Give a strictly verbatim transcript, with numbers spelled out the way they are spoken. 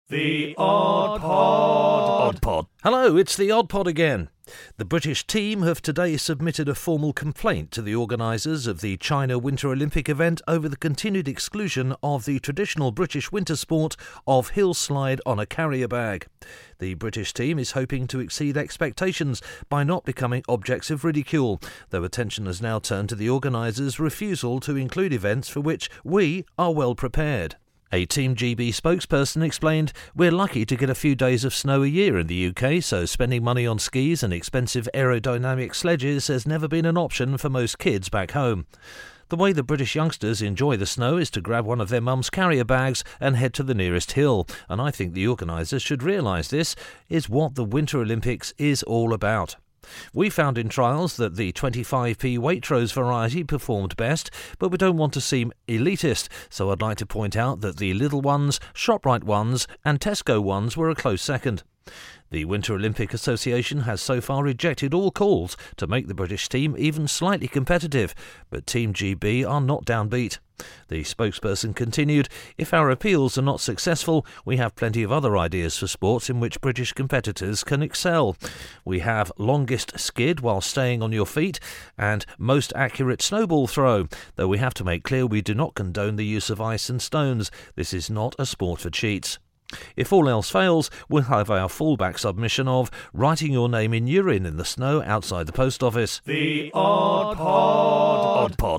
The Odd Pod. Odd Pod. Hello, it's the Odd Pod again. The British team have today submitted a formal complaint to the organisers of the China Winter Olympic event over the continued exclusion of the traditional British winter sport of hill slide on a carrier bag. The British team is hoping to exceed expectations by not becoming objects of ridicule, though attention has now turned to the organisers' refusal to include events for which we are well prepared. A Team G B spokesperson explained, "We're lucky to get a few days of snow a year in the U K, so spending money on skis and expensive aerodynamic sledges has never been an option for most kids back home. The way the British youngsters enjoy the snow is to grab one of their mum's carrier bags and head to the nearest hill, and I think the organisers should realise this is what the Winter Olympics is all about. We found in trials that the twenty-five p Waitrose variety performed best, but we don't want to seem elitist, so I'd like to point out that the Lidl ones, ShopRite ones and Tesco ones were a close second." The Winter Olympic Association has so far rejected all calls to make the British team even slightly competitive, but Team G B are not downbeat. The spokesperson continued, "If our appeals are not successful, we have plenty of other ideas for sports in which British competitors can excel. We have longest skid while staying on your feet and most accurate snowball throw, though we have to make clear we do not condone the use of ice and stones. This is not a sport for cheats. If all else fails, we'll have our fallback submission of writing your name in urine in the snow outside the post office." The Odd Pod. Odd Pod.